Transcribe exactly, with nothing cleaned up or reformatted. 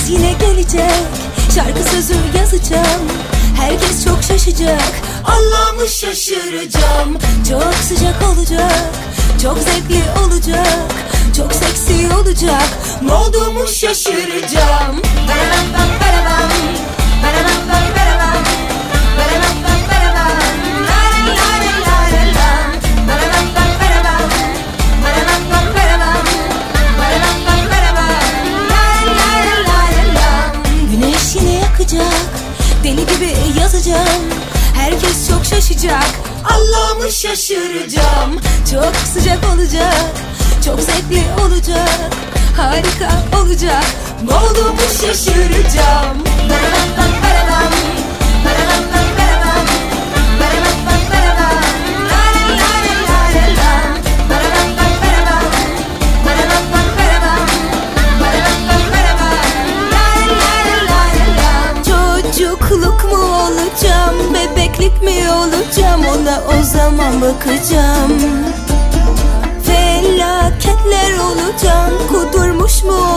Yaz yine gelecek, şarkı sözü yazacağım. Herkes çok şaşacak, Allah'ımı şaşıracağım. Çok sıcak olacak, çok zevkli olacak, çok seksi olacak. Ne olduğumu şaşıracağım. Bararam bam bararam, bararam bam bararam, bararam bam bararam, la la la la la la. Bararam bam bararam, bararam bam bararam, bararam bam bararam, la la la la la. Güneş yine yakacak, deli gibi yazacağım. Herkes çok şaşacak, Allah'ımı şaşıracağım. Çok sıcak olacak, çok zevkli olacak, harika olacak. Ne olduğumu şaşıracağım. Bararam bam bararam, bararam bam bararam, bararam bam bararam, la la la la la la. Bararam bam bararam, bararam bam bararam, bararam bam bararam, la la la la la. Çocukluk mu olacağım, bebeklik mi olacağım, ona o zaman bakacağım. Felaketler olacağım, kudurmuş mu